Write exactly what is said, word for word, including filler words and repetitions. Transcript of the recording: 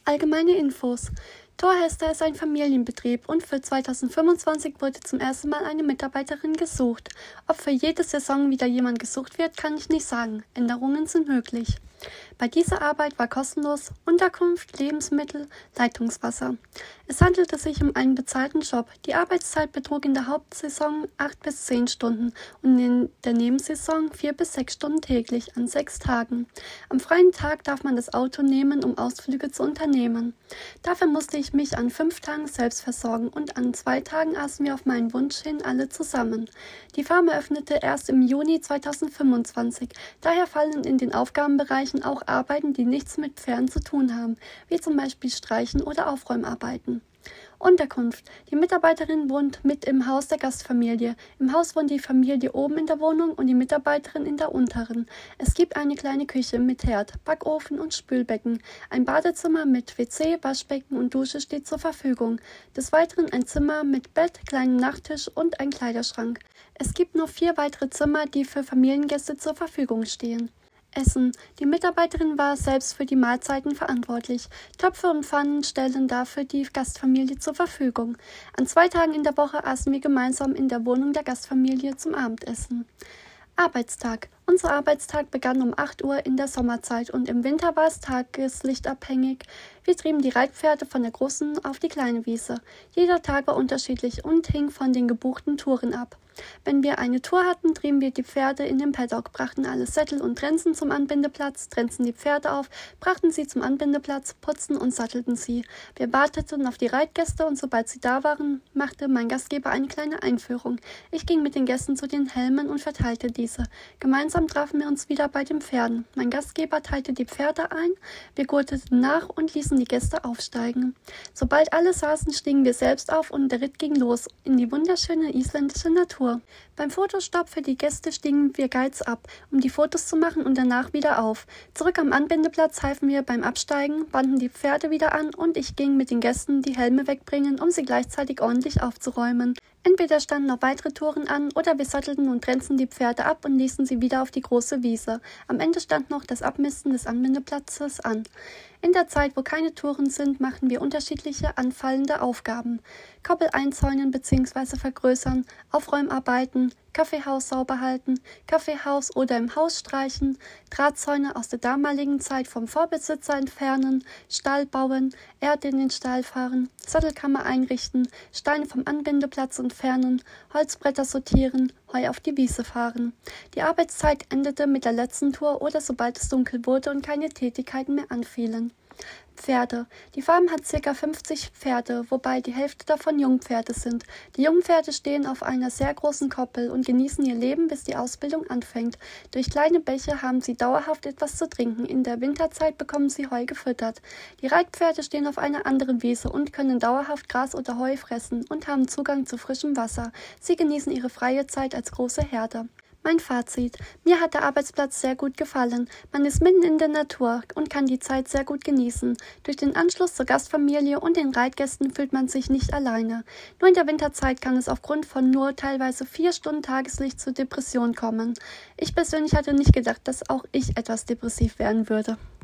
Allgemeine Infos. Thorhester ist ein Familienbetrieb und für zweitausendfünfundzwanzig wurde zum ersten Mal eine Mitarbeiterin gesucht. Ob für jede Saison wieder jemand gesucht wird, kann ich nicht sagen. Änderungen sind möglich. Bei dieser Arbeit war kostenlos Unterkunft, Lebensmittel, Leitungswasser. Es handelte sich um einen bezahlten Job. Die Arbeitszeit betrug in der Hauptsaison acht bis zehn Stunden und in der Nebensaison vier bis sechs Stunden täglich an sechs Tagen. Am freien Tag darf man das Auto nehmen, um Ausflüge zu unternehmen. Dafür musste ich mich an fünf Tagen selbst versorgen und an zwei Tagen aßen wir auf meinen Wunsch hin alle zusammen. Die Farm eröffnete erst im Juni zweitausendfünfundzwanzig. Daher fallen in den Aufgabenbereichen auch Arbeiten, die nichts mit Pferden zu tun haben, wie zum Beispiel Streichen oder Aufräumarbeiten. Unterkunft. Die Mitarbeiterin wohnt mit im Haus der Gastfamilie. Im Haus wohnt die Familie oben in der Wohnung und die Mitarbeiterin in der unteren. Es gibt eine kleine Küche mit Herd, Backofen und Spülbecken. Ein Badezimmer mit W C, Waschbecken und Dusche steht zur Verfügung. Des Weiteren ein Zimmer mit Bett, kleinem Nachttisch und ein Kleiderschrank. Es gibt noch vier weitere Zimmer, die für Familiengäste zur Verfügung stehen. Essen. Die Mitarbeiterin war selbst für die Mahlzeiten verantwortlich. Töpfe und Pfannen stellen dafür die Gastfamilie zur Verfügung. An zwei Tagen in der Woche aßen wir gemeinsam in der Wohnung der Gastfamilie zum Abendessen. Arbeitstag. Unser Arbeitstag begann um acht Uhr in der Sommerzeit und im Winter war es tageslichtabhängig. Wir trieben die Reitpferde von der großen auf die kleine Wiese. Jeder Tag war unterschiedlich und hing von den gebuchten Touren ab. Wenn wir eine Tour hatten, trieben wir die Pferde in den Paddock, brachten alle Sättel und Trensen zum Anbindeplatz, trennten die Pferde auf, brachten sie zum Anbindeplatz, putzten und sattelten sie. Wir warteten auf die Reitgäste und sobald sie da waren, machte mein Gastgeber eine kleine Einführung. Ich ging mit den Gästen zu den Helmen und verteilte diese. Gemeinsam trafen wir uns wieder bei den Pferden. Mein Gastgeber teilte die Pferde ein, wir gurteten nach und ließen die Gäste aufsteigen. Sobald alle saßen, stiegen wir selbst auf und der Ritt ging los in die wunderschöne isländische Natur. Beim Fotostopp für die Gäste stiegen wir Guides ab, um die Fotos zu machen und danach wieder auf. Zurück am Anbindeplatz halfen wir beim Absteigen, banden die Pferde wieder an und ich ging mit den Gästen die Helme wegbringen, um sie gleichzeitig ordentlich aufzuräumen. Entweder standen noch weitere Touren an oder wir sattelten und trennten die Pferde ab und ließen sie wieder auf die große Wiese. Am Ende stand noch das Abmisten des Anbindeplatzes an. In der Zeit, wo keine Touren sind, machen wir unterschiedliche anfallende Aufgaben. Koppel einzäunen bzw. vergrößern, Aufräumarbeiten, Kaffeehaus sauber halten, Kaffeehaus oder im Haus streichen, Drahtzäune aus der damaligen Zeit vom Vorbesitzer entfernen, Stall bauen, Erde in den Stall fahren, Sattelkammer einrichten, Steine vom Anbindeplatz entfernen, Holzbretter sortieren, Heu auf die Wiese fahren. Die Arbeitszeit endete mit der letzten Tour oder sobald es dunkel wurde und keine Tätigkeiten mehr anfielen. Pferde. Die Farm hat ca. fünfzig Pferde, wobei die Hälfte davon Jungpferde sind. Die Jungpferde stehen auf einer sehr großen Koppel und genießen ihr Leben, bis die Ausbildung anfängt. Durch kleine Bäche haben sie dauerhaft etwas zu trinken. In der Winterzeit bekommen sie Heu gefüttert. Die Reitpferde stehen auf einer anderen Wiese und können dauerhaft Gras oder Heu fressen und haben Zugang zu frischem Wasser. Sie genießen ihre freie Zeit als große Herde. Mein Fazit. Mir hat der Arbeitsplatz sehr gut gefallen. Man ist mitten in der Natur und kann die Zeit sehr gut genießen. Durch den Anschluss zur Gastfamilie und den Reitgästen fühlt man sich nicht alleine. Nur in der Winterzeit kann es aufgrund von nur teilweise vier Stunden Tageslicht zu Depressionen kommen. Ich persönlich hatte nicht gedacht, dass auch ich etwas depressiv werden würde.